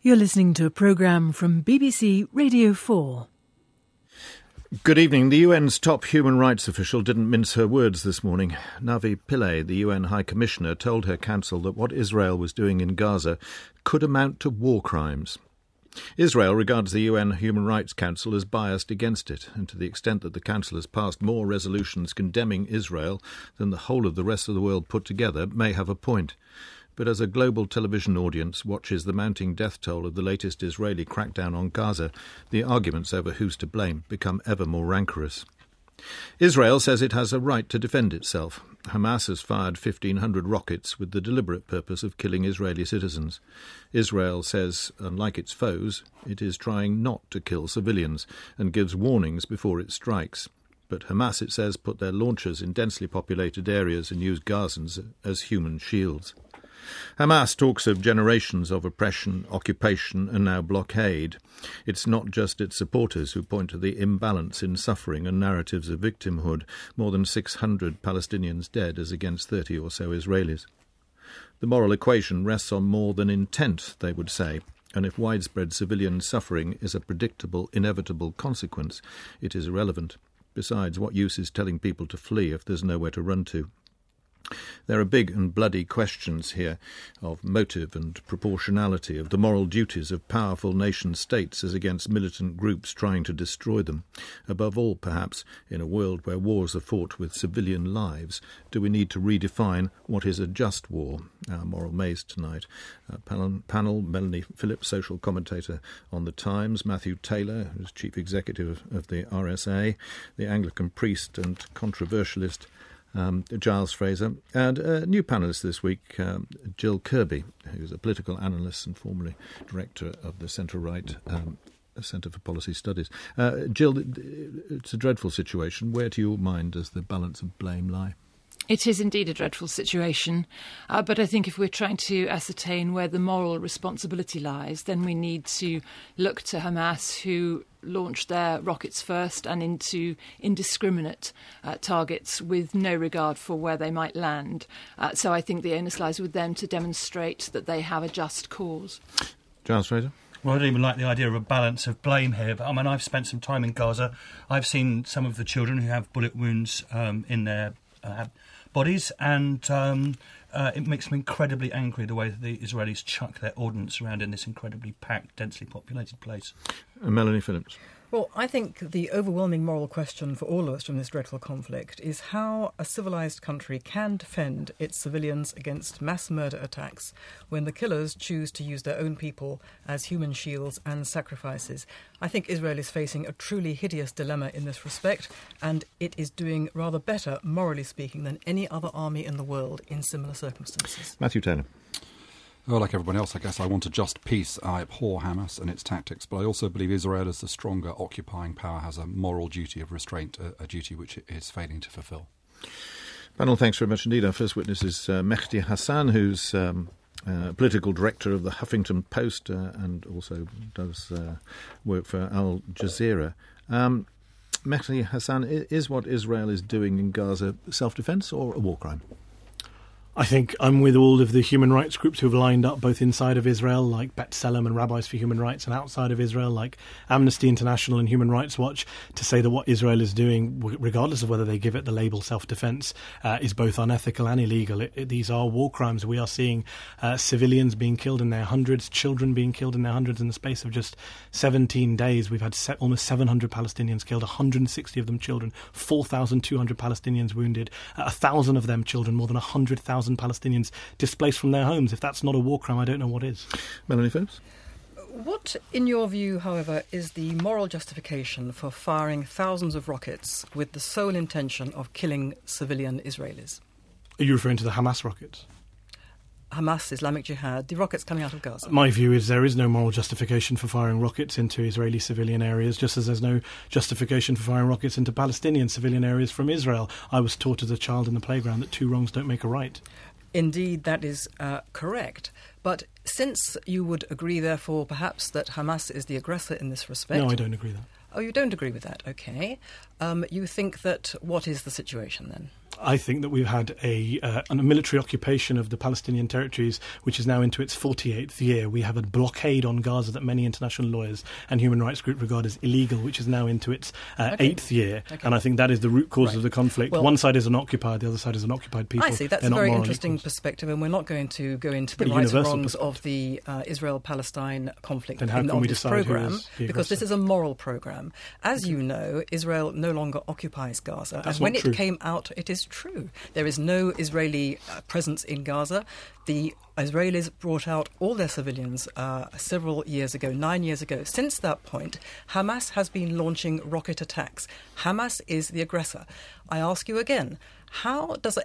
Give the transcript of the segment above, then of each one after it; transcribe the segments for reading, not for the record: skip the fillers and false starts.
You're listening to a programme from BBC Radio 4. Good evening. The UN's top human rights official didn't mince her words this morning. Navi Pillay, the UN High Commissioner, told her council that what Israel was doing in Gaza could amount to war crimes. Israel regards the UN Human Rights Council as biased against it, and to the extent that the Council has passed more resolutions condemning Israel than the whole of the rest of the world put together, may have a point. But as a global television audience watches the mounting death toll of the latest Israeli crackdown on Gaza, the arguments over who's to blame become ever more rancorous. Israel says it has a right to defend itself. Hamas has fired 1,500 rockets with the deliberate purpose of killing Israeli citizens. Israel says, unlike its foes, it is trying not to kill civilians and gives warnings before it strikes. But Hamas, it says, put their launchers in densely populated areas and use Gazans as human shields. Hamas talks of generations of oppression, occupation and now blockade. It's not just its supporters who point to the imbalance in suffering and narratives of victimhood, more than 600 Palestinians dead as against 30 or so Israelis. The moral equation rests on more than intent, they would say, and if widespread civilian suffering is a predictable, inevitable consequence, it is irrelevant. Besides, what use is telling people to flee if there's nowhere to run to? There are big and bloody questions here of motive and proportionality, of the moral duties of powerful nation-states as against militant groups trying to destroy them. Above all, perhaps, in a world where wars are fought with civilian lives, do we need to redefine what is a just war? Our moral maze tonight. Panel, Melanie Phillips, social commentator on The Times, Matthew Taylor, who's chief executive of the RSA, the Anglican priest and controversialist Giles Fraser, and a new panellist this week, Jill Kirby, who's a political analyst and formerly director of the centre-right Centre for Policy Studies. Jill, it's a dreadful situation. Where, to your mind, does the balance of blame lie? It is indeed a dreadful situation, but I think if we're trying to ascertain where the moral responsibility lies, then we need to look to Hamas, who launched their rockets first and into indiscriminate targets with no regard for where they might land. So I think the onus lies with them to demonstrate that they have a just cause. Giles Fraser? Well, I don't even like the idea of a balance of blame here, but I mean, I've spent some time in Gaza. I've seen some of the children who have bullet wounds in their bodies, and it makes me incredibly angry the way that the Israelis chuck their ordnance around in this incredibly packed, densely populated place. Melanie Phillips. Well, I think the overwhelming moral question for all of us from this dreadful conflict is how a civilised country can defend its civilians against mass murder attacks when the killers choose to use their own people as human shields and sacrifices. I think Israel is facing a truly hideous dilemma in this respect, and it is doing rather better, morally speaking, than any other army in the world in similar circumstances. Matthew Taylor. Well, like everyone else, I guess I want a just peace. I abhor Hamas and its tactics, but I also believe Israel, as the stronger occupying power, has a moral duty of restraint, a duty which it is failing to fulfil. Panel, thanks very much indeed. Our first witness is Mehdi Hassan, who's political director of the Huffington Post and also does work for Al Jazeera. Mehdi Hassan, is what Israel is doing in Gaza self-defence or a war crime? I think I'm with all of the human rights groups who have lined up both inside of Israel, like B'Tselem and Rabbis for Human Rights, and outside of Israel, like Amnesty International and Human Rights Watch, to say that what Israel is doing, regardless of whether they give it the label self-defense, is both unethical and illegal. These are war crimes. We are seeing civilians being killed in their hundreds, children being killed in their hundreds in the space of just 17 days. We've had almost 700 Palestinians killed, 160 of them children, 4,200 Palestinians wounded, 1,000 of them children, more than 100,000 Palestinians displaced from their homes. If that's not a war crime, I don't know what is. Melanie Phillips? What, in your view, however, is the moral justification for firing thousands of rockets with the sole intention of killing civilian Israelis? Are you referring to the Hamas rockets? Hamas, Islamic Jihad, the rockets coming out of Gaza. My view is there is no moral justification for firing rockets into Israeli civilian areas, just as there's no justification for firing rockets into Palestinian civilian areas from Israel. I was taught as a child in the playground that two wrongs don't make a right. Indeed, that is correct. But since you would agree, therefore, perhaps that Hamas is the aggressor in this respect... No, I don't agree with that. Oh, you don't agree with that? OK. You think that... What is the situation, then? I think that we've had a military occupation of the Palestinian territories, which is now into its 48th year. We have a blockade on Gaza that many international lawyers and human rights groups regard as illegal, which is now into its 8th year. Okay. And I think that is the root cause of the conflict. Well, one side is an occupied, the other side is an occupied people. I see. That's a very interesting perspective, and we're not going to go into the rights and wrongs of the Israel-Palestine conflict on this programme, because this is a moral programme. As you know, Israel no longer occupies Gaza. That's and when not true. It came out, it is true. There is no Israeli presence in Gaza. The Israelis brought out all their civilians several years ago, 9 years ago. Since that point, Hamas has been launching rocket attacks. Hamas is the aggressor. I ask you again, how can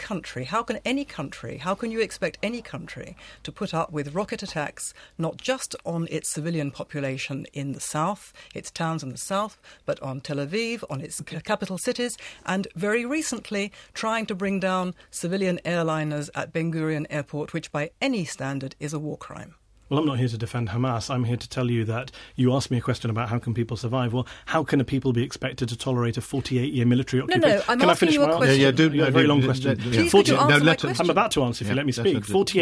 you expect any country to put up with rocket attacks, not just on its civilian population in the south, its towns in the south, but on Tel Aviv, on its capital cities, and very recently trying to bring down civilian airliners at Ben Gurion Airport, which by any standard is a war crime? Well, I'm not here to defend Hamas. I'm here to tell you that you asked me a question about how can people survive. Well, how can a people be expected to tolerate a 48-year military occupation? No, I'm asking you a question. Yeah, very long question. Please, could you answer my question? I'm about to answer if you let me speak.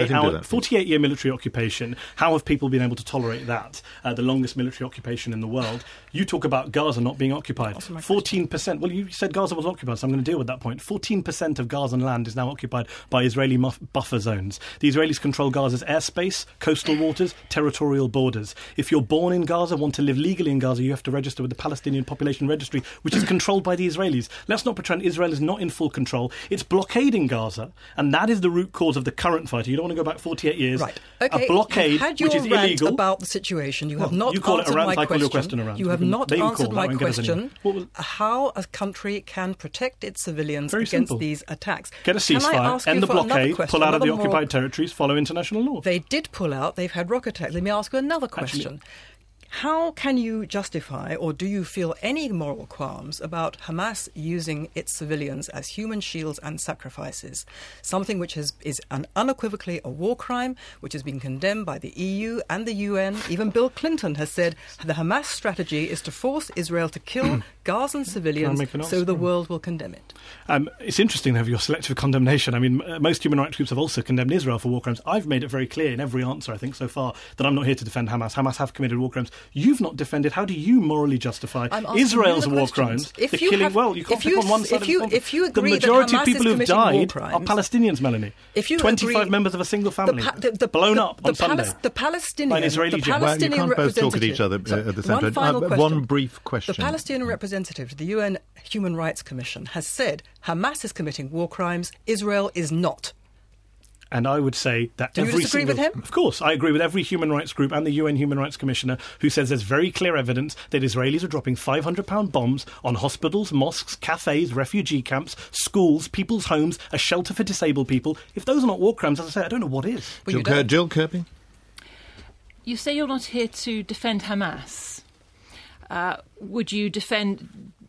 48-year military occupation, how have people been able to tolerate that? The longest military occupation in the world. You talk about Gaza not being occupied. 14%. Well, you said Gaza was occupied, so I'm going to deal with that point. 14% of Gazan land is now occupied by Israeli buffer zones. The Israelis control Gaza's airspace, coastal waters, territorial borders. If you're born in Gaza, want to live legally in Gaza, you have to register with the Palestinian Population Registry, which is controlled by the Israelis. Let's not pretend Israel is not in full control. It's blockading Gaza, and that is the root cause of the current fight. You don't want to go back 48 years. Right. Okay. A blockade, which is illegal. About the situation. You have not you call answered it a rant, my I call question. your question a rant. You have not answered my question. How a country can protect its civilians against these attacks. Get a ceasefire, end the blockade, pull out of the occupied territories, follow international law. They did pull out. They've had rocket attacks. Let me ask you another question. How can you justify, or do you feel any moral qualms about Hamas using its civilians as human shields and sacrifices? Something which is unequivocally a war crime, which has been condemned by the EU and the UN. Even Bill Clinton has said the Hamas strategy is to force Israel to kill Gazan civilians so the world will condemn it. It's interesting to have your selective condemnation. I mean, most human rights groups have also condemned Israel for war crimes. I've made it very clear in every answer, I think, so far, that I'm not here to defend Hamas. Hamas have committed war crimes. You've not defended. How do you morally justify Israel's war crimes? You can't pick on one side of the conflict. If you agree the majority that of people who've died crimes, are Palestinians, Melanie. 25 members of a single family blown up on Sunday by an Israeli jet. Well, you can't both talk at each other at the same time. One brief question. The Palestinian representative to the UN Human Rights Commission has said Hamas is committing war crimes, Israel is not. And I would say that Do you disagree with him? Of course, I agree with every human rights group and the UN Human Rights Commissioner who says there's very clear evidence that Israelis are dropping 500-pound bombs on hospitals, mosques, cafes, refugee camps, schools, people's homes, a shelter for disabled people. If those are not war crimes, as I say, I don't know what is. Jill Kirby? You say you're not here to defend Hamas. Would you defend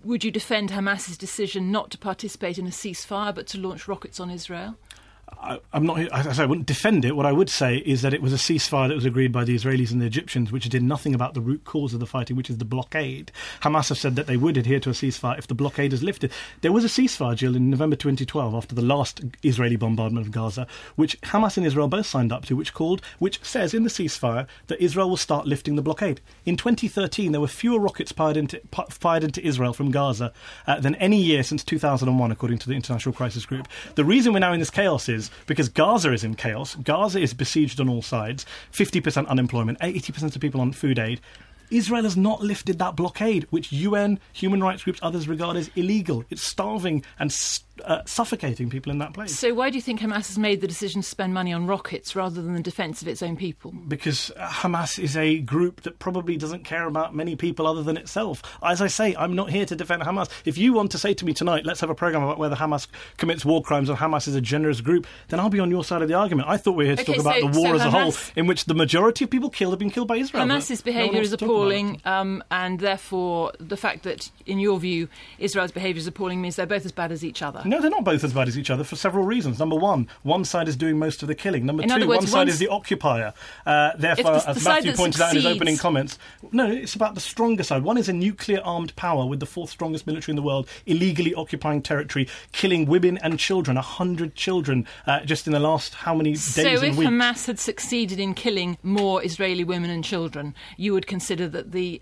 Hamas's decision not to participate in a ceasefire but to launch rockets on Israel? I'm not. I wouldn't defend it. What I would say is that it was a ceasefire that was agreed by the Israelis and the Egyptians, which did nothing about the root cause of the fighting, which is the blockade. Hamas have said that they would adhere to a ceasefire if the blockade is lifted. There was a ceasefire, Jill, in November 2012 after the last Israeli bombardment of Gaza, which Hamas and Israel both signed up to, which says in the ceasefire that Israel will start lifting the blockade. In 2013, there were fewer rockets fired into Israel from Gaza than any year since 2001, according to the International Crisis Group. The reason we're now in this chaos is because Gaza is in chaos. Gaza is besieged on all sides. 50% unemployment, 80% of people on food aid. Israel has not lifted that blockade, which UN, human rights groups, others regard as illegal. It's starving and suffocating people in that place. So why do you think Hamas has made the decision to spend money on rockets rather than the defence of its own people? Because Hamas is a group that probably doesn't care about many people other than itself. As I say, I'm not here to defend Hamas. If you want to say to me tonight, let's have a programme about whether Hamas commits war crimes or Hamas is a generous group, then I'll be on your side of the argument. I thought we were here to talk about the war as a whole, in which the majority of people killed have been killed by Israel. Hamas's behaviour is appalling. appalling, and therefore the fact that, in your view, Israel's behaviour is appalling means they're both as bad as each other. No, they're not both as bad as each other for several reasons. Number one side is doing most of the killing. Number two, one side is the occupier. Therefore, as Matthew pointed out in his opening comments, no, it's about the stronger side. One is a nuclear-armed power with the fourth strongest military in the world, illegally occupying territory, killing women and children, 100 children, just in the last how many days and weeks. So if Hamas had succeeded in killing more Israeli women and children, you would consider that the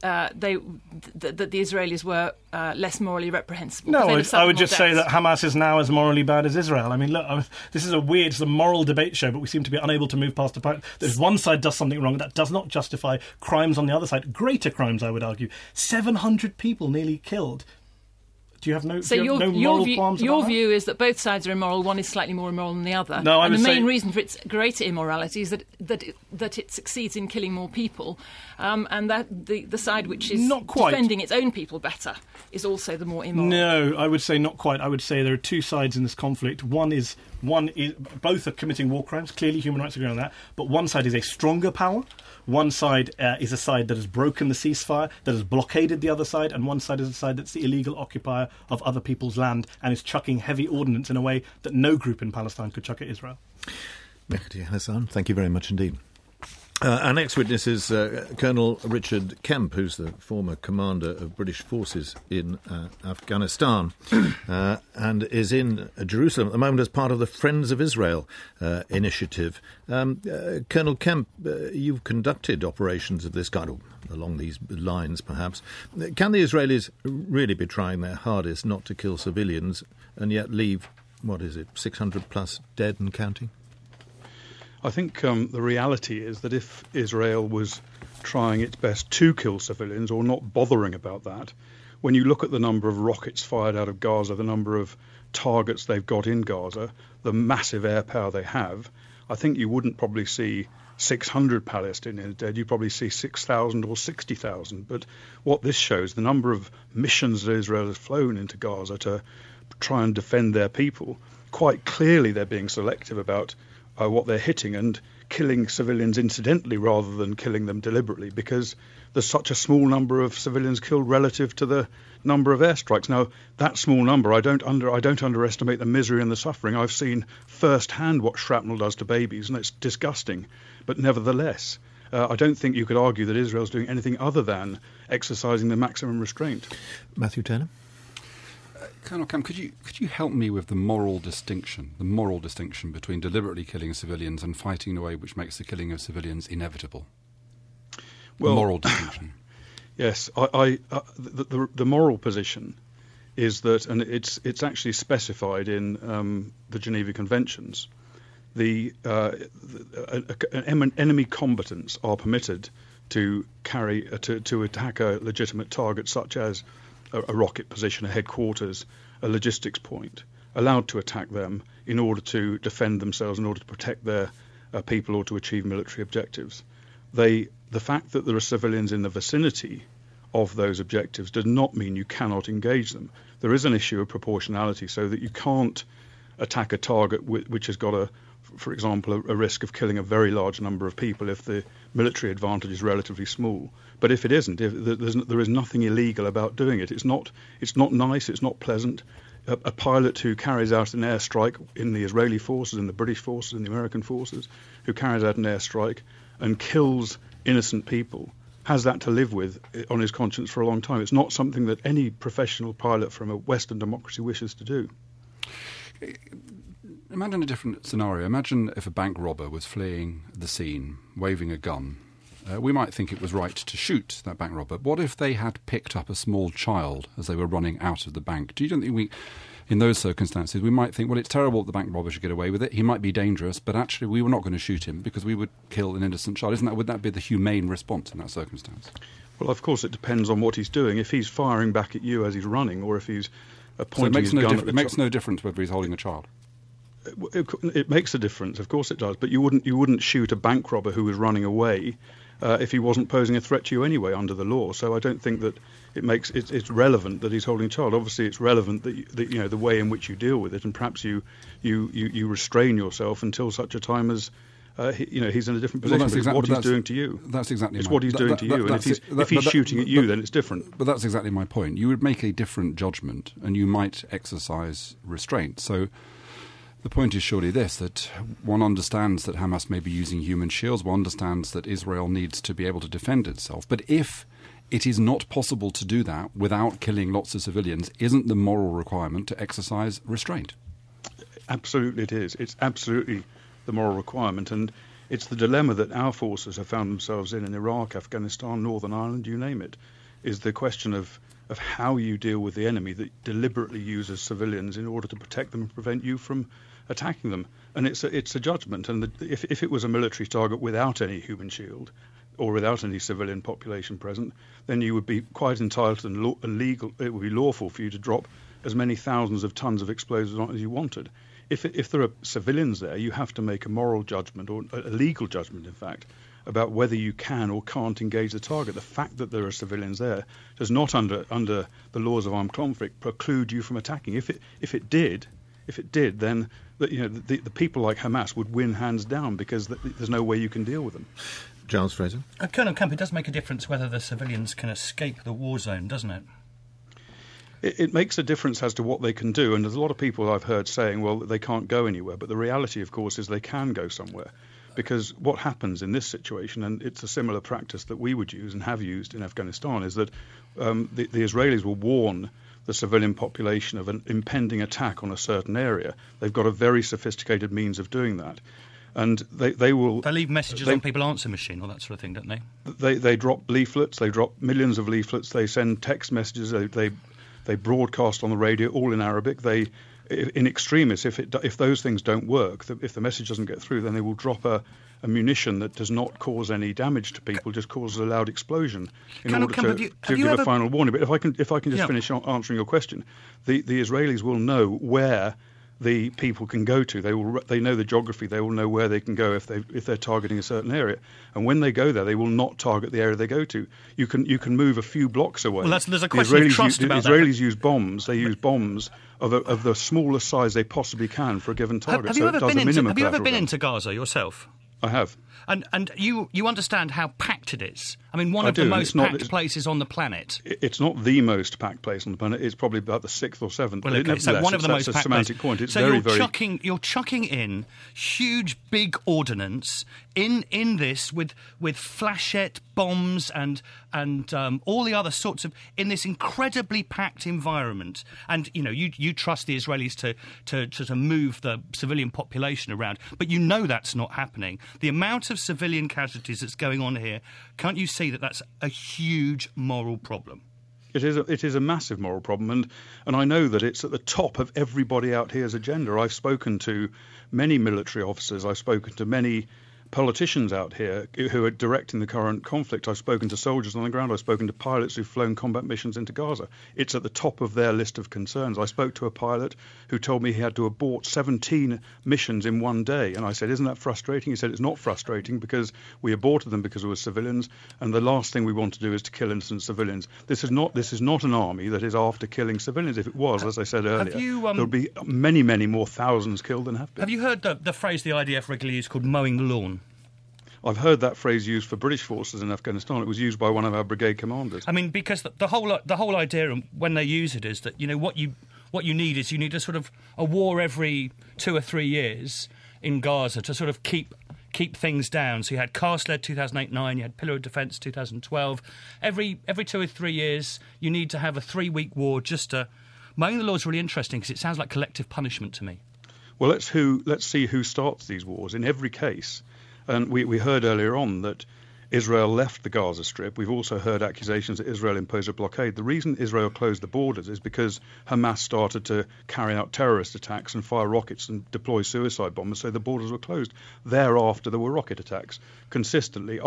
Israelis were less morally reprehensible? No, I would just say that Hamas is now as morally bad as Israel. I mean, look, this is it's a moral debate show, but we seem to be unable to move past the fact that if one side does something wrong, that does not justify crimes on the other side. Greater crimes, I would argue. 700 people nearly killed. Do you have no moral qualms about your view is that both sides are immoral. One is slightly more immoral than the other. No, and the main reason for its greater immorality is that it succeeds in killing more people, and that the side which is defending its own people better is also the more immoral. No, I would say not quite. I would say there are two sides in this conflict. One is both are committing war crimes. Clearly, human rights agree on that. But one side is a stronger power. One side is a side that has broken the ceasefire, that has blockaded the other side, and one side is a side that's the illegal occupier of other people's land and is chucking heavy ordnance in a way that no group in Palestine could chuck at Israel. Mehdi Hasan, thank you very much indeed. Our next witness is Colonel Richard Kemp, who's the former commander of British forces in Afghanistan and is in Jerusalem at the moment as part of the Friends of Israel initiative. Colonel Kemp, you've conducted operations of this kind, or along these lines perhaps. Can the Israelis really be trying their hardest not to kill civilians and yet leave, 600 plus dead and counting? I think the reality is that if Israel was trying its best to kill civilians or not bothering about that, when you look at the number of rockets fired out of Gaza, the number of targets they've got in Gaza, the massive air power they have, I think you wouldn't probably see 600 Palestinians dead. You'd probably see 6,000 or 60,000. But what this shows, the number of missions that Israel has flown into Gaza to try and defend their people, quite clearly they're being selective about what they're hitting and killing civilians incidentally rather than killing them deliberately, because there's such a small number of civilians killed relative to the number of airstrikes. Now, that small number, I don't underestimate the misery and the suffering. I've seen firsthand what shrapnel does to babies, and it's disgusting. But nevertheless, I don't think you could argue that Israel's doing anything other than exercising the maximum restraint. Matthew Turner? Colonel Kemp, could you help me with the moral distinction between deliberately killing civilians and fighting in a way which makes the killing of civilians inevitable? Well, the moral distinction. Yes, the moral position is that, and it's actually specified in the Geneva Conventions, enemy combatants are permitted to to attack a legitimate target such as a rocket position, a headquarters, a logistics point, allowed to attack them in order to defend themselves, in order to protect their people or to achieve military objectives. The fact that there are civilians in the vicinity of those objectives does not mean you cannot engage them. There is an issue of proportionality, so that you can't attack a target which has got for example, a risk of killing a very large number of people if the military advantage is relatively small. But if it isn't, there is nothing illegal about doing it. It's not nice, it's not pleasant. A pilot who carries out an airstrike in the Israeli forces, in the British forces, in the American forces, who carries out an airstrike and kills innocent people, has that to live with on his conscience for a long time. It's not something that any professional pilot from a Western democracy wishes to do. Imagine a different scenario. Imagine if a bank robber was fleeing the scene, waving a gun. We might think it was right to shoot that bank robber. What if they had picked up a small child as they were running out of the bank? Do you don't think in those circumstances, we might think, well, it's terrible that the bank robber should get away with it. He might be dangerous, but actually we were not going to shoot him because we would kill an innocent child. Would that be the humane response in that circumstance? Well, of course, it depends on what he's doing. If he's firing back at you as he's running, or if he's pointing his gun at the child. It makes no difference whether he's holding a child. It makes a difference, of course it does. But you wouldn't shoot a bank robber who was running away if he wasn't posing a threat to you anyway under the law. So I don't think that it's relevant that he's holding a child. Obviously, it's relevant that the way in which you deal with it, and perhaps you restrain yourself until such a time as he's in a different position. But it's what he's doing to you. That's exactly. It's what he's doing to you. And if he's shooting at you, then it's different. But that's exactly my point. You would make a different judgment, and you might exercise restraint. So the point is surely this, that one understands that Hamas may be using human shields. One understands that Israel needs to be able to defend itself. But if it is not possible to do that without killing lots of civilians, isn't the moral requirement to exercise restraint? Absolutely it is. It's absolutely the moral requirement, and it's the dilemma that our forces have found themselves in Iraq, Afghanistan, Northern Ireland, you name it, is the question of how you deal with the enemy that deliberately uses civilians in order to protect them and prevent you from attacking them. And it's a judgment, and if it was a military target without any human shield or without any civilian population present, then you would be quite entitled and legal. It would be lawful for you to drop as many thousands of tons of explosives on as you wanted. If there are civilians there, you have to make a moral judgment, or a legal judgment, in fact, about whether you can or can't engage the target. The fact that there are civilians there does not, under the laws of armed conflict, preclude you from attacking. If it did, then the people like Hamas would win hands down, because there's no way you can deal with them. Giles Fraser. Colonel Camp, it does make a difference whether the civilians can escape the war zone, doesn't it? It makes a difference as to what they can do, and there's a lot of people I've heard saying, well, they can't go anywhere, but the reality, of course, is they can go somewhere, because what happens in this situation, and it's a similar practice that we would use and have used in Afghanistan, is that the Israelis will warn the civilian population of an impending attack on a certain area. They've got a very sophisticated means of doing that. And they will... They leave messages on people's answer machine, or that sort of thing, don't they? They drop leaflets, they drop millions of leaflets, they send text messages, they broadcast on the radio, all in Arabic. They, in extremis, if those things don't work, if the message doesn't get through, then they will drop a munition that does not cause any damage to people, just causes a loud explosion in order to give a final warning. But if I can just finish answering your question, the Israelis will know where the people can go to. They know the geography. They will know where they can go if they're targeting a certain area. And when they go there, they will not target the area they go to. You can move a few blocks away. Well, there's a question of trust about that. The Israelis use bombs. They use bombs of the smallest size they possibly can for a given target. Have you ever been into Gaza yourself? I have. And you understand how packed it is. I mean, one of the most packed places on the planet. It's not the most packed place on the planet. It's probably about the 6th or 7th. Well, okay, so one of the most packed semantic point. It's so very, you're chucking in huge, big ordnance in this with flechette bombs and all the other sorts of, in this incredibly packed environment. And you trust the Israelis to move the civilian population around, but you know that's not happening. The amount of civilian casualties that's going on here, can't you see that that's a huge moral problem? It is a massive moral problem, and I know that it's at the top of everybody out here's agenda. I've spoken to many military officers. I've spoken to many politicians out here who are directing the current conflict. I've spoken to soldiers on the ground. I've spoken to pilots who've flown combat missions into Gaza. It's at the top of their list of concerns. I spoke to a pilot who told me he had to abort 17 missions in one day. And I said, isn't that frustrating? He said, it's not frustrating because we aborted them because we were civilians. And the last thing we want to do is to kill innocent civilians. This is not an army that is after killing civilians. If it was, as I said earlier, there would be many, many more thousands killed than have been. Have you heard the phrase the IDF regularly used called mowing the lawn? I've heard that phrase used for British forces in Afghanistan. It was used by one of our brigade commanders. I mean, because the whole idea when they use it is that what you need is a sort of a war every 2 or 3 years in Gaza to sort of keep things down. So you had Karsted 2008-9, you had Pillar of Defence 2012. Every 2 or 3 years, you need to have a 3-week war just to... Mowing the law is really interesting because it sounds like collective punishment to me. Well, let's see who starts these wars. In every case... And we heard earlier on that Israel left the Gaza Strip. We've also heard accusations that Israel imposed a blockade. The reason Israel closed the borders is because Hamas started to carry out terrorist attacks and fire rockets and deploy suicide bombers, so the borders were closed. Thereafter, there were rocket attacks consistently.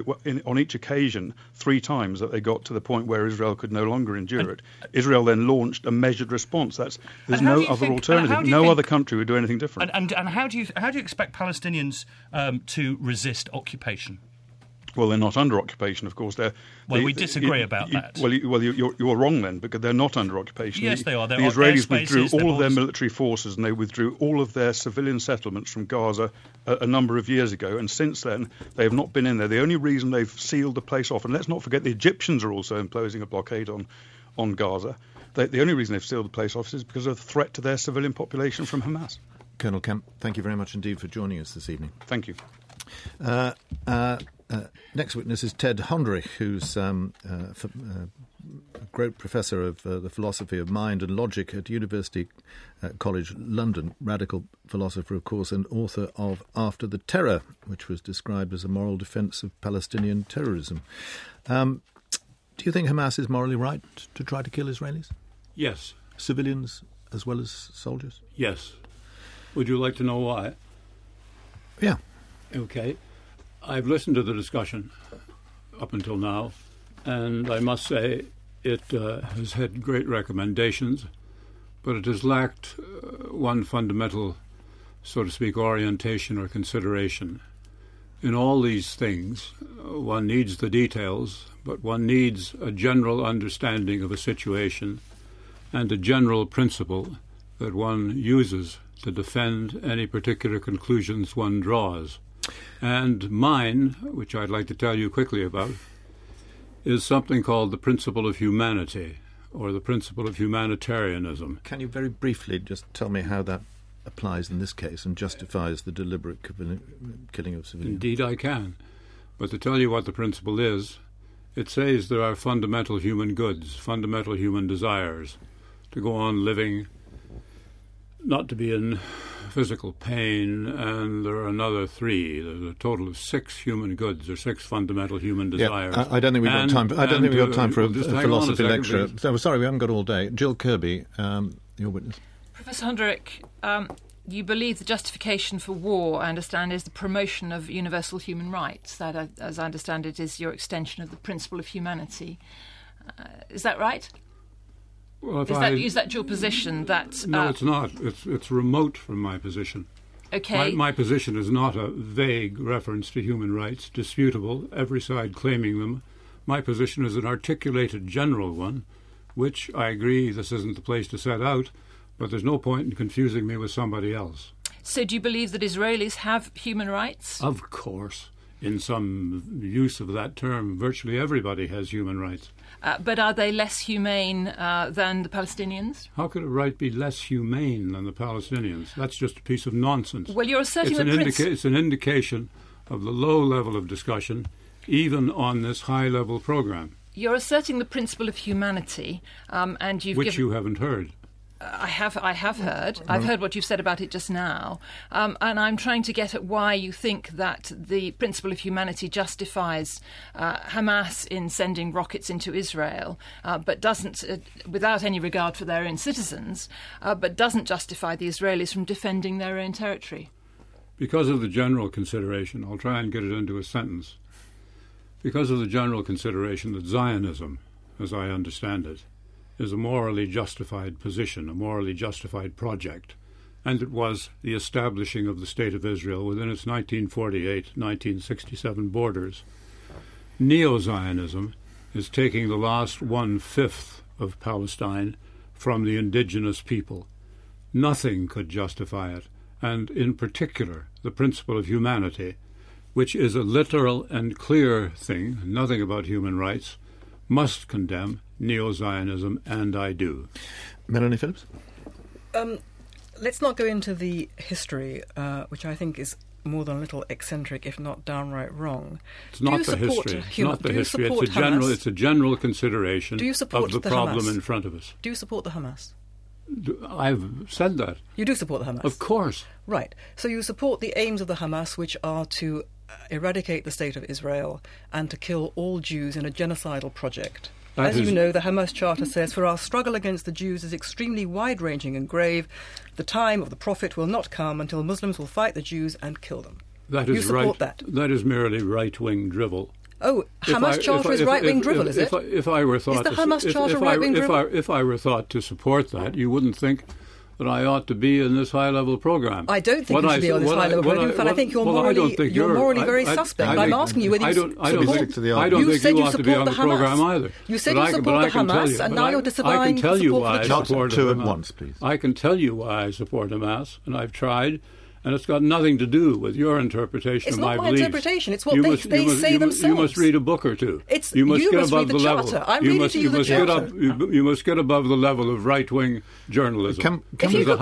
On each occasion, 3 times that they got to the point where Israel could no longer endure it. Israel then launched a measured response. There's no other alternative. No other country would do anything different. And how do you expect Palestinians to resist occupation? Well, they're not under occupation, of course. We disagree about that. You're wrong then, because they're not under occupation. Yes, they are. The Israelis withdrew all of their military forces, and they withdrew all of their civilian settlements from Gaza a number of years ago. And since then, they have not been in there. The only reason they've sealed the place off, and let's not forget the Egyptians are also imposing a blockade on Gaza. The only reason they've sealed the place off is because of the threat to their civilian population from Hamas. Colonel Kemp, thank you very much indeed for joining us this evening. Thank you. Next witness is Ted Hondrich, who's a great professor of the philosophy of mind and logic at University College London, radical philosopher, of course, and author of After the Terror, which was described as a moral defence of Palestinian terrorism. Do you think Hamas is morally right to try to kill Israelis? Yes. Civilians as well as soldiers? Yes. Would you like to know why? Yeah. Okay. I've listened to the discussion up until now, and I must say it has had great recommendations, but it has lacked one fundamental, so to speak, orientation or consideration. In all these things, one needs the details, but one needs a general understanding of a situation and a general principle that one uses to defend any particular conclusions one draws. And mine, which I'd like to tell you quickly about, is something called the principle of humanity, or the principle of humanitarianism. Can you very briefly just tell me how that applies in this case and justifies the deliberate killing of civilians? Indeed I can. But to tell you what the principle is, it says there are fundamental human goods, fundamental human desires, to go on living, not to be in physical pain, and there are another 3. There's a total of 6 human goods, or 6 fundamental human desires. Yeah, I don't think we've got time. I don't think we've got time for a philosophy lecture. So, sorry, we haven't got all day. Jill Kirby, your witness. Professor Hondrich, you believe the justification for war, I understand, is the promotion of universal human rights. That, as I understand it, is your extension of the principle of humanity. Is that right? Well, is that your position? That no, it's not. It's remote from my position. Okay. My position is not a vague reference to human rights, disputable, every side claiming them. My position is an articulated general one, which I agree this isn't the place to set out, but there's no point in confusing me with somebody else. So do you believe that Israelis have human rights? Of course. In some use of that term, virtually everybody has human rights. But are they less humane than the Palestinians? How could a right be less humane than the Palestinians? That's just a piece of nonsense. Well, you're asserting it's an indication of the low level of discussion, even on this high-level program. You're asserting the principle of humanity, and which you haven't heard. I have heard. I've heard what you've said about it just now. And I'm trying to get at why you think that the principle of humanity justifies Hamas in sending rockets into Israel, but doesn't, without any regard for their own citizens, but doesn't justify the Israelis from defending their own territory. Because of the general consideration, I'll try and get it into a sentence. Because of the general consideration that Zionism, as I understand it, is a morally justified position, a morally justified project, and it was the establishing of the State of Israel within its 1948-1967 borders. Neo-Zionism is taking the last 1/5 of Palestine from the indigenous people. Nothing could justify it, and in particular the principle of humanity, which is a literal and clear thing, nothing about human rights, must condemn Neo-Zionism, and I do. Melanie Phillips? Let's not go into the history, which I think is more than a little eccentric, if not downright wrong. It's not the history. It's not the history. It's a general consideration of the problem in front of us. Do you support the Hamas? I've said that. You do support the Hamas? Of course. Right. So you support the aims of the Hamas, which are to eradicate the state of Israel and to kill all Jews in a genocidal project. As you know, the Hamas Charter says, "For our struggle against the Jews is extremely wide-ranging and grave. The time of the prophet will not come until Muslims will fight the Jews and kill them." You support that? That is merely right-wing drivel. Oh, Hamas Charter is right-wing drivel, is it? If I were thought is the Hamas Charter right-wing drivel? If I were thought to support that, you wouldn't think that I ought to be in this high-level program. I don't think you should be on this high-level program. In fact, I think you're morally very suspect. I'm asking you whether you support... I don't think you ought to be on the program either. You said you support the Hamas, and now you're disavowing support for the Not two at once, please. I can tell you why I support Hamas, and I've tried, and it's got nothing to do with your interpretation of my beliefs. It's not my interpretation. It's what they say themselves. You must read a book or two. You must read the Charter. I'm reading to you the Charter. You must get above the level of right-wing journalism. Can we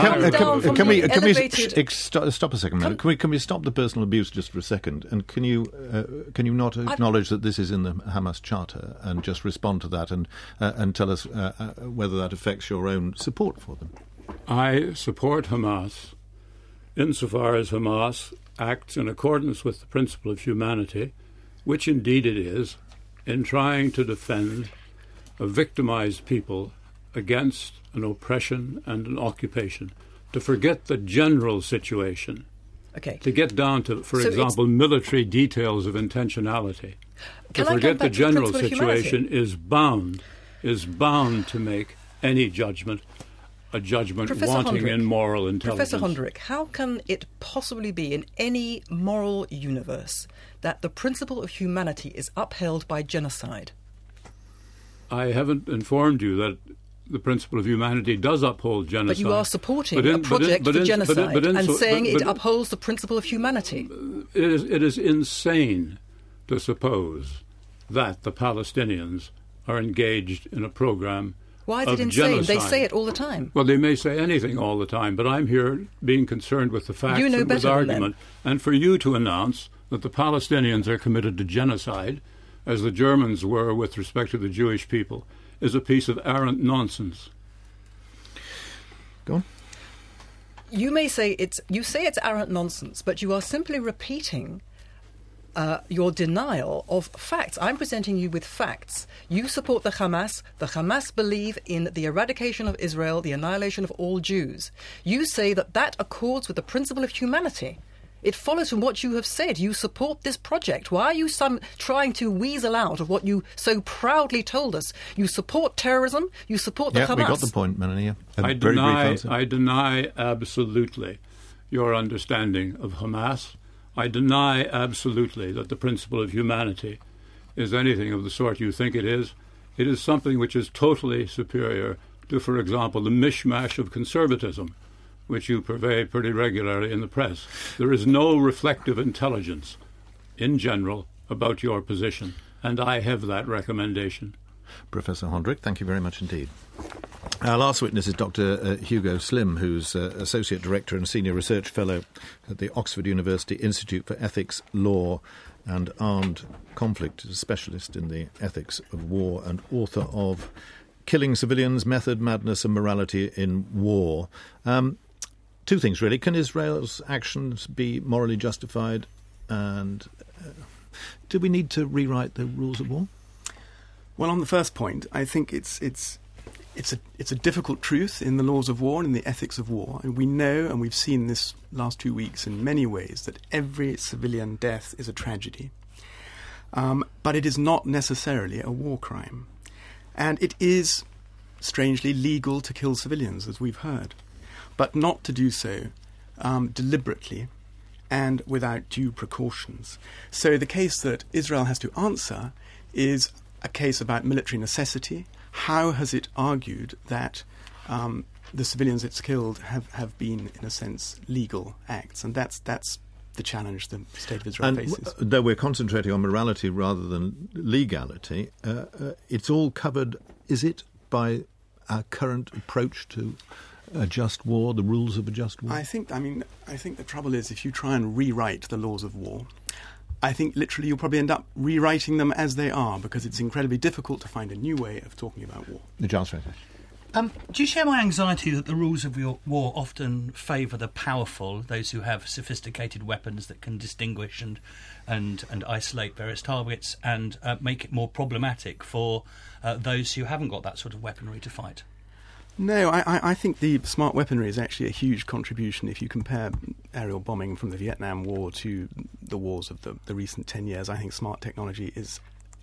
stop a second? Can we stop the personal abuse just for a second? And can you not acknowledge that this is in the Hamas Charter and just respond to that and tell us whether that affects your own support for them? I support Hamas insofar as Hamas acts in accordance with the principle of humanity, which indeed it is, in trying to defend a victimized people against an oppression and an occupation, to forget the general situation, to get down to, for example, military details of intentionality. To forget the general situation is bound to make any judgment a judgment Professor wanting Hondrick, in moral intelligence. Professor Hondrick, how can it possibly be in any moral universe that the principle of humanity is upheld by genocide? I haven't informed you that the principle of humanity does uphold genocide. But you are supporting a project for genocide and saying it upholds the principle of humanity. It is insane to suppose that the Palestinians are engaged in a program. Why is it insane? Genocide. They say it all the time. Well, they may say anything all the time, but I'm here being concerned with the facts and with argument. And for you to announce that the Palestinians are committed to genocide, as the Germans were with respect to the Jewish people, is a piece of arrant nonsense. Go on. You say it's arrant nonsense, but you are simply repeating your denial of facts. I'm presenting you with facts. You support the Hamas. The Hamas believe in the eradication of Israel, the annihilation of all Jews. You say that accords with the principle of humanity. It follows from what you have said. You support this project. Why are you trying to weasel out of what you so proudly told us? You support terrorism. You support the Hamas. We got the point, Melania. I deny absolutely your understanding of Hamas. I deny absolutely that the principle of humanity is anything of the sort you think it is. It is something which is totally superior to, for example, the mishmash of conservatism, which you purvey pretty regularly in the press. There is no reflective intelligence in general about your position, and I have that recommendation. Professor Hondrick, thank you very much indeed. Our last witness is Dr. Hugo Slim, who's Associate Director and Senior Research Fellow at the Oxford University Institute for Ethics, Law and Armed Conflict, a specialist in the ethics of war and author of Killing Civilians, Method, Madness and Morality in War. Two things, really. Can Israel's actions be morally justified? And do we need to rewrite the rules of war? Well, on the first point, I think it's a difficult truth in the laws of war and in the ethics of war. And we know, and we've seen this last 2 weeks in many ways, that every civilian death is a tragedy. But it is not necessarily a war crime. And it is, strangely, legal to kill civilians, as we've heard, but not to do so deliberately and without due precautions. So the case that Israel has to answer is a case about military necessity. How has it argued that the civilians it's killed have been, in a sense, legal acts? And that's the challenge the State of Israel faces. Though we're concentrating on morality rather than legality, it's all covered, is it, by our current approach to a just war, the rules of a just war? I think the trouble is if you try and rewrite the laws of war, I think literally you'll probably end up rewriting them as they are, because it's incredibly difficult to find a new way of talking about war. The Giles Fraser. Do you share my anxiety that the rules of war often favour the powerful, those who have sophisticated weapons that can distinguish and isolate various targets, and make it more problematic for those who haven't got that sort of weaponry to fight? No, I think the smart weaponry is actually a huge contribution. If you compare aerial bombing from the Vietnam War to the wars of the recent 10 years, I think smart technology is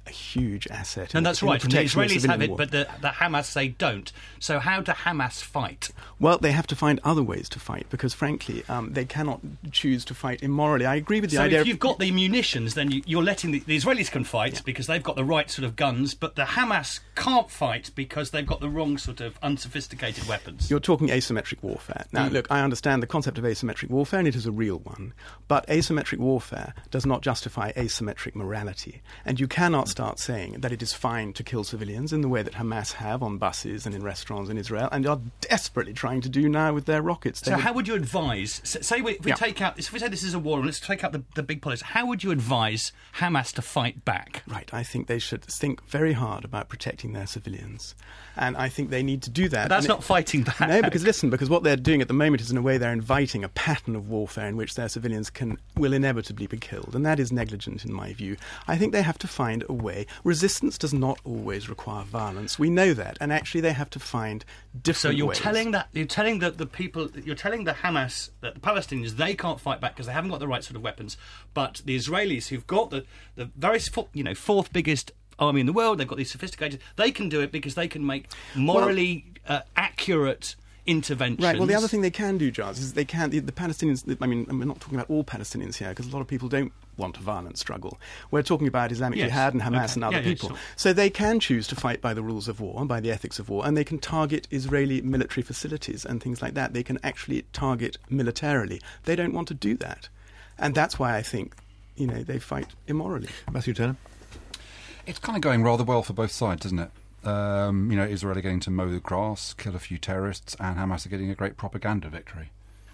a huge asset. And that's right. And the Israelis have it, war. but the Hamas say don't. So how do Hamas fight? Well, they have to find other ways to fight because, frankly, they cannot choose to fight immorally. I agree with the idea. So if you've got the munitions, then you're letting the Israelis can fight because they've got the right sort of guns, but the Hamas can't fight because they've got the wrong sort of unsophisticated weapons. You're talking asymmetric warfare. Now, look, I understand the concept of asymmetric warfare, and it is a real one. But asymmetric warfare does not justify asymmetric morality. And you cannot start saying that it is fine to kill civilians in the way that Hamas have on buses and in restaurants in Israel, and are desperately trying to do now with their rockets. So how would you advise, say if we take out, if we say this is a war, and let's take out the big politics, how would you advise Hamas to fight back? Right, I think they should think very hard about protecting their civilians. And I think they need to do that. But that's not fighting back. No, because what they're doing at the moment is, in a way, they're inviting a pattern of warfare in which their civilians will inevitably be killed. And that is negligent, in my view. I think they have to find a way. Resistance does not always require violence. We know that. And actually, they have to find different ways. So you're telling the people, you're telling the Hamas, that the Palestinians, they can't fight back because they haven't got the right sort of weapons. But the Israelis, who've got the very, fourth biggest army in the world, they've got these sophisticated, they can do it because they can make morally accurate interventions. Right, well, the other thing they can do, Giles, is the Palestinians, I mean, we're not talking about all Palestinians here, because a lot of people don't want a violent struggle. We're talking about Islamic Jihad and Hamas and other people. Sure. So they can choose to fight by the rules of war, by the ethics of war, and they can target Israeli military facilities and things like that. They can actually target militarily. They don't want to do that. And that's why I think, they fight immorally. Matthew Turner? It's kind of going rather well for both sides, isn't it? Israel are getting to mow the grass, kill a few terrorists, and Hamas are getting a great propaganda victory.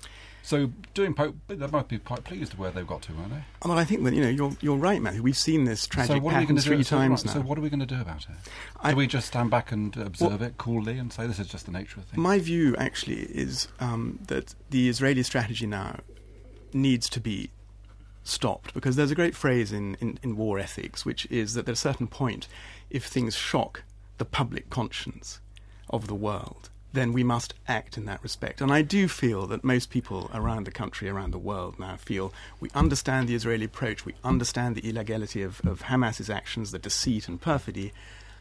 So they might be quite pleased with where they've got to, aren't they? Well, I think that you're right, Matthew. We've seen this tragic pattern 3 times now. So what are we going to do about it? Do we just stand back and observe it coolly and say this is just the nature of things? My view, actually, is that the Israeli strategy now needs to be stopped, because there's a great phrase in war ethics, which is that at a certain point, if things shock the public conscience of the world, then we must act in that respect. And I do feel that most people around the country, around the world now feel we understand the Israeli approach, we understand the illegality of Hamas's actions, the deceit and perfidy,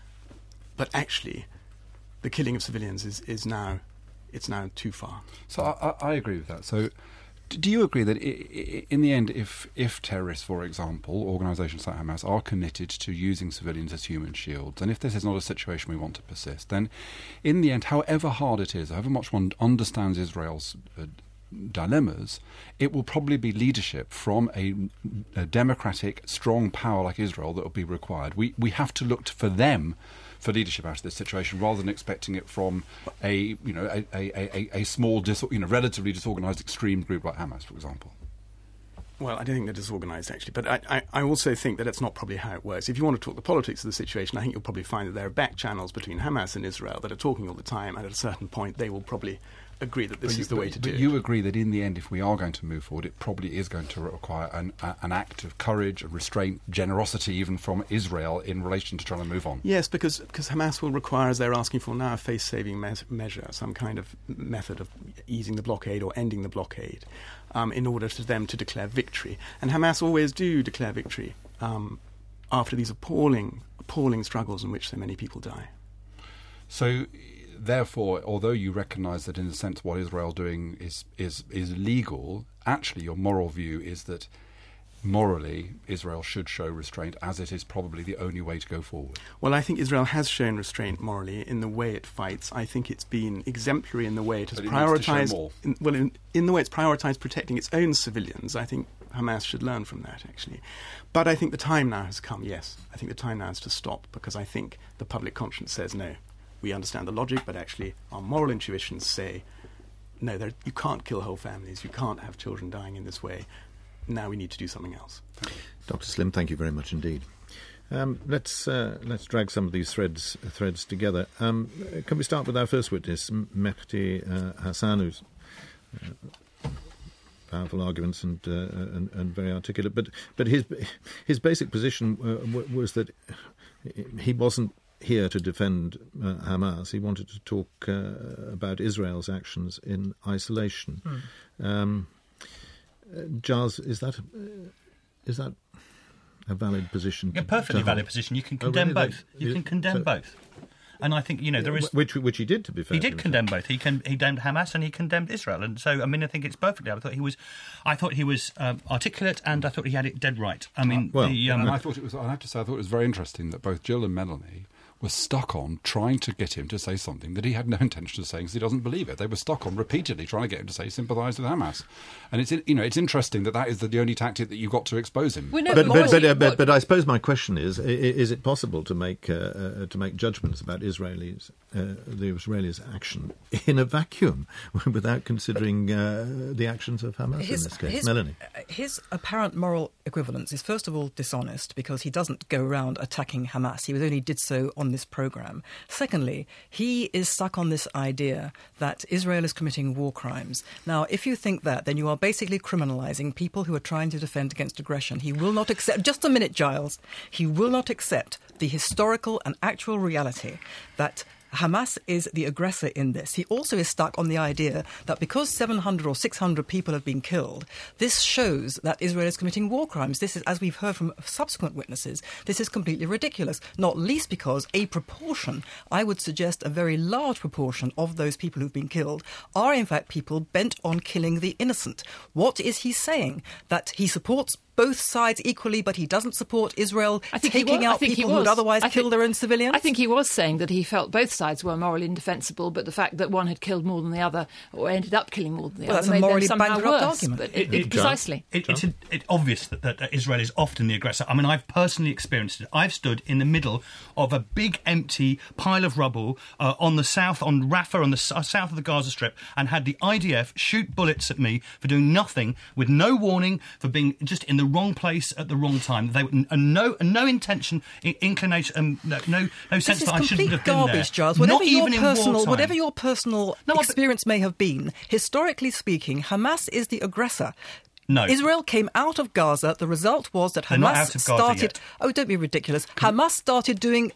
but actually the killing of civilians is now too far. So I agree with that. So do you agree that in the end, if terrorists, for example, organisations like Hamas, are committed to using civilians as human shields, and if this is not a situation we want to persist, then in the end, however hard it is, however much one understands Israel's dilemmas, it will probably be leadership from a democratic, strong power like Israel that will be required. We have to look for them for leadership out of this situation, rather than expecting it from a small, relatively disorganised extreme group like Hamas, for example. Well, I don't think they're disorganised, actually, but I also think that that's not probably how it works. If you want to talk the politics of the situation, I think you'll probably find that there are back channels between Hamas and Israel that are talking all the time, and at a certain point they will probably agree that this is the way to do it. But you agree that in the end, if we are going to move forward, it probably is going to require an act of courage, of restraint, generosity even from Israel in relation to trying to move on? Yes, because Hamas will require, as they're asking for now, a face-saving measure, some kind of method of easing the blockade or ending the blockade in order for them to declare victory. And Hamas always do declare victory after these appalling struggles in which so many people die. So therefore, although you recognise that in a sense what Israel doing is legal, actually your moral view is that morally Israel should show restraint, as it is probably the only way to go forward. Well, I think Israel has shown restraint morally in the way it fights. I think it's been exemplary in the way it has prioritised. In the way it's prioritised protecting its own civilians. I think Hamas should learn from that, actually. But I think the time now has come. Yes, I think the time now is to stop, because I think the public conscience says no. We understand the logic, but actually our moral intuitions say, no, you can't kill whole families, you can't have children dying in this way. Now we need to do something else. Dr. Slim, thank you very much indeed. Let's drag some of these threads together. Can we start with our first witness, Mehdi Hassan, who's powerful arguments and very articulate, but his basic position was that he wasn't here to defend Hamas. He wanted to talk about Israel's actions in isolation. Giles, is that a valid position? A perfectly valid position. You can condemn both. You can condemn both. And I think, there is... Which he did, to be fair. He did condemn both. He condemned Hamas and he condemned Israel. And so, I think it's perfectly... I thought he was articulate, and I thought he had it dead right. I thought it was very interesting that both Jill and Melanie were stuck on trying to get him to say something that he had no intention of saying because he doesn't believe it. They were stuck on repeatedly trying to get him to say sympathise with Hamas. And it's interesting that is the only tactic that you've got to expose him. But I suppose my question is it possible to make judgments about the Israelis' action in a vacuum without considering the actions of Hamas in this case? Melanie? His apparent moral equivalence is, first of all, dishonest because he doesn't go around attacking Hamas. He only did so on this programme. Secondly, he is stuck on this idea that Israel is committing war crimes. Now, if you think that, then you are basically criminalising people who are trying to defend against aggression. He will not accept... Just a minute, Giles. He will not accept the historical and actual reality that Hamas is the aggressor in this. He also is stuck on the idea that because 700 or 600 people have been killed, this shows that Israel is committing war crimes. This is, as we've heard from subsequent witnesses, this is completely ridiculous, not least because a proportion, I would suggest a very large proportion of those people who've been killed are in fact people bent on killing the innocent. What is he saying? That he supports both sides equally, but he doesn't support Israel taking out people who would otherwise kill their own civilians? I think he was saying that he felt both sides were morally indefensible, but the fact that one had killed more than the other, or ended up killing more than the other, that's a morally bankrupt worse. argument. Precisely. It's obvious that Israel is often the aggressor. I've personally experienced it. I've stood in the middle of a big empty pile of rubble on Rafah, on the south of the Gaza Strip, and had the IDF shoot bullets at me for doing nothing, with no warning, for being just in the wrong place at the wrong time. They no intention, inclination, no sense that I shouldn't have been there. This is complete garbage, Giles. Whatever your personal experience may have been, historically speaking, Hamas is the aggressor. No. Israel came out of Gaza. The result was that Hamas started... Oh, don't be ridiculous. Hamas started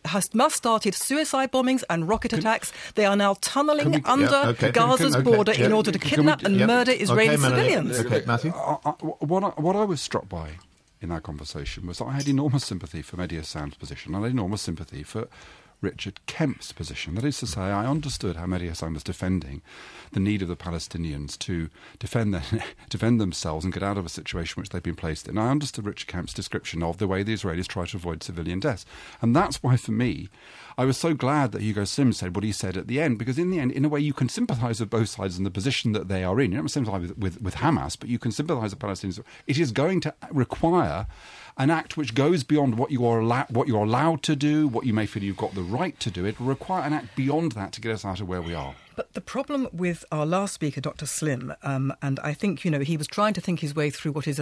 suicide bombings and rocket attacks. They are now tunnelling under Gaza's border in order to kidnap and murder Israeli civilians. Okay, Matthew? What I was struck by in that conversation was that I had enormous sympathy for Mehdi Hassan's position. I had enormous sympathy for Richard Kemp's position. That is to say, I understood how Mehdi Hassan was defending the need of the Palestinians to defend themselves and get out of a situation which they've been placed in. I understood Richard Kemp's description of the way the Israelis try to avoid civilian deaths. And that's why, for me, I was so glad that Hugo Sims said what he said at the end, because in the end, in a way, you can sympathise with both sides in the position that they are in. You don't sympathise with Hamas, but you can sympathise with Palestinians. It is going to require an act which goes beyond what you're allowed to do, what you may feel you've got the right to do. It will require an act beyond that to get us out of where we are. But the problem with our last speaker, Dr. Slim, and I think he was trying to think his way through what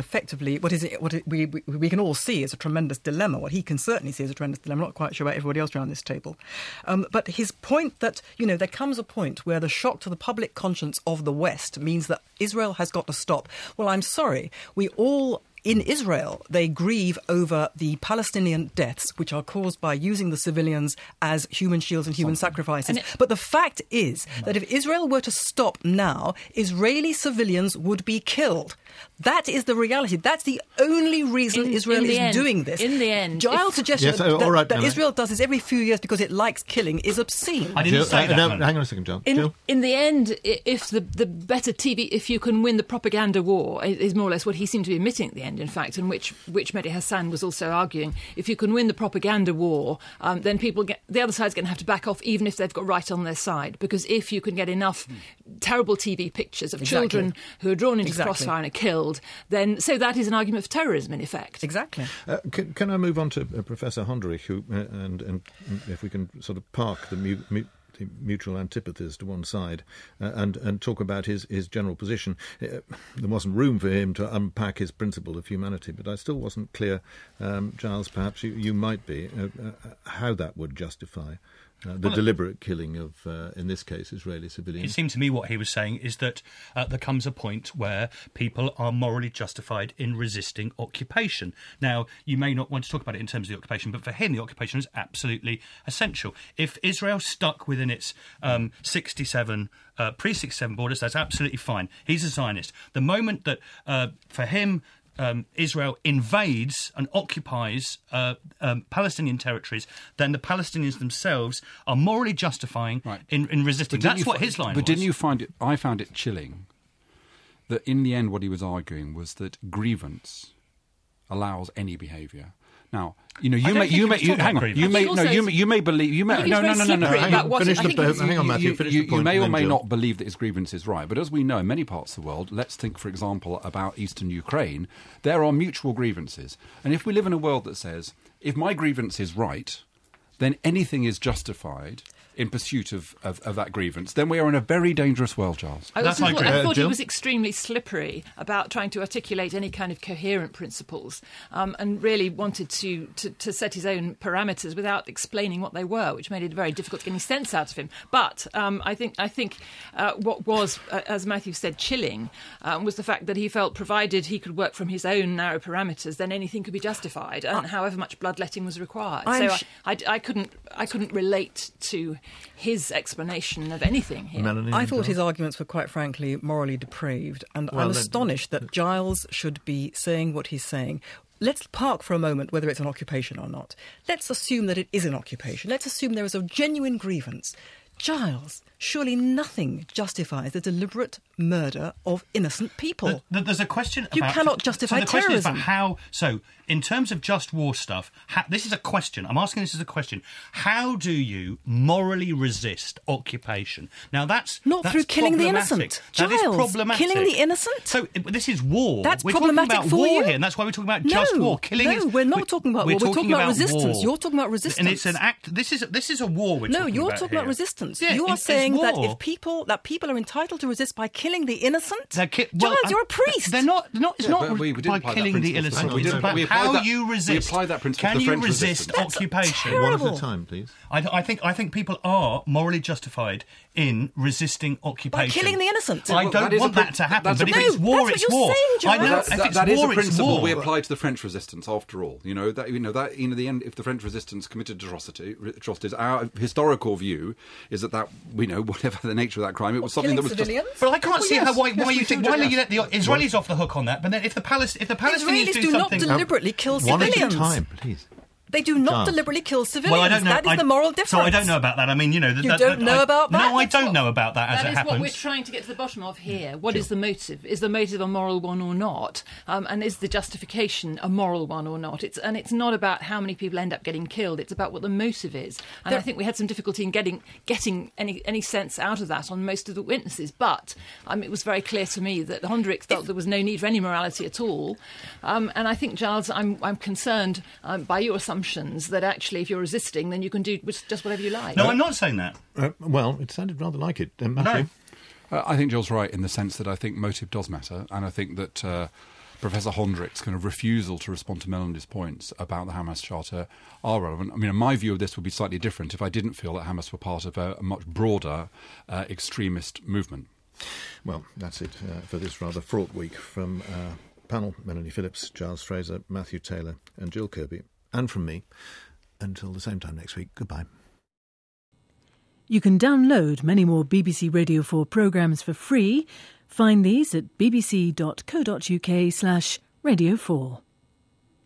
we can all see as a tremendous dilemma. What he can certainly see as a tremendous dilemma. I'm not quite sure about everybody else around this table. But his point that there comes a point where the shock to the public conscience of the West means that Israel has got to stop. Well, I'm sorry, we all. In Israel, they grieve over the Palestinian deaths, which are caused by using the civilians as human shields and human sacrifices. But the fact is that if Israel were to stop now, Israeli civilians would be killed. That is the reality. That's the only reason Israel is doing this. In the end. Giles' suggestion that Israel does this every few years because it likes killing is obscene. I didn't say that. Hang on a second, Jill. In the end, if the better TV, if you can win the propaganda war, is more or less what he seemed to be admitting at the end, in fact, and which Mehdi Hassan was also arguing. If you can win the propaganda war, then the other side's going to have to back off, even if they've got right on their side. Because if you can get enough terrible TV pictures of children who are drawn into the crossfire and are killed, then so that is an argument for terrorism, in effect. Exactly. Can I move on to Professor Honderich, who, and if we can sort of park the mutual antipathies to one side and talk about his general position. There wasn't room for him to unpack his principle of humanity, but I still wasn't clear, Giles, perhaps you might be, how that would justify the deliberate killing of, in this case, Israeli civilians. It seemed to me what he was saying is that there comes a point where people are morally justified in resisting occupation. Now, you may not want to talk about it in terms of the occupation, but for him, the occupation is absolutely essential. If Israel stuck within its pre-67 borders, that's absolutely fine. He's a Zionist. The moment that, for him, Israel invades and occupies Palestinian territories, then the Palestinians themselves are morally justifying in resisting. That's what his line was. But didn't you find it... I found it chilling that in the end what he was arguing was that grievance allows any behaviour. Now, you may believe you may or may not believe that his grievance is right, but as we know in many parts of the world, let's think for example about eastern Ukraine, there are mutual grievances, and if we live in a world that says if my grievance is right, then anything is justified in pursuit of that grievance, then we are in a very dangerous world, Giles. I thought he was extremely slippery about trying to articulate any kind of coherent principles, and really wanted to set his own parameters without explaining what they were, which made it very difficult to get any sense out of him. But I think what was, as Matthew said, chilling was the fact that he felt provided he could work from his own narrow parameters, then anything could be justified, and however much bloodletting was required. I couldn't relate to his explanation of anything here. I thought his arguments were quite frankly morally depraved, and I'm astonished that Giles should be saying what he's saying. Let's park for a moment whether it's an occupation or not. Let's assume that it is an occupation. Let's assume there is a genuine grievance. Giles, surely nothing justifies the deliberate murder of innocent people. There's a question about... You cannot justify terrorism. Question is about how... So, in terms of just war stuff, this is a question. I'm asking this as a question. How do you morally resist occupation? Now, that's through killing the innocent. That is problematic. Killing the innocent? So, this is war. That's we're problematic talking about for war you? Here, and that's why we're talking about just war. We're not talking about war. We're talking about resistance. War. You're talking about resistance. And it's an act... This is a war we're talking about. No, you're talking about resistance. Yeah, you are saying that people are entitled to resist by killing the innocent. Giles, you're a priest. They're not. It's not by killing the innocent. It's about how you resist. We applied that principle Can to the you French resist resistance. occupation? One at a time, please. I think people are morally justified in resisting occupation. By killing the innocent. I don't want that to happen. But if it's war, it's war. I know. That is a principle we applied to the French resistance. After all, the end. If the French resistance committed atrocities, our historical view is that whatever the nature of that crime, it was something that was civilians? But I can't see why you think why you let the Israelis off the hook on that. But then if the Palestinians Israelis do not something, deliberately kill one civilians. At a time, please. They do not deliberately kill civilians. Well, I don't know. That is the moral difference. So I don't know about that. I mean, you don't know about that? No, I don't know about that as it happens. That is what we're trying to get to the bottom of here. What is the motive? Is the motive a moral one or not? And is the justification a moral one or not? It's not about how many people end up getting killed. It's about what the motive is. And I think we had some difficulty in getting any sense out of that on most of the witnesses. But it was very clear to me that Hondrik felt there was no need for any morality at all. And I think, Giles, I'm concerned by your assumptions that actually if you're resisting, then you can do just whatever you like. No, I'm not saying that. Well, it sounded rather like it. Matthew? No. I think Jill's right in the sense that I think motive does matter, and I think that Professor Hondrik's kind of refusal to respond to Melandy's points about the Hamas Charter are relevant. I mean, my view of this would be slightly different if I didn't feel that Hamas were part of a much broader extremist movement. Well, that's it for this rather fraught week from panel Melanie Phillips, Giles Fraser, Matthew Taylor and Jill Kirby, and from me. Until the same time next week, goodbye. You can download many more BBC Radio 4 programmes for free. Find these at bbc.co.uk/Radio 4.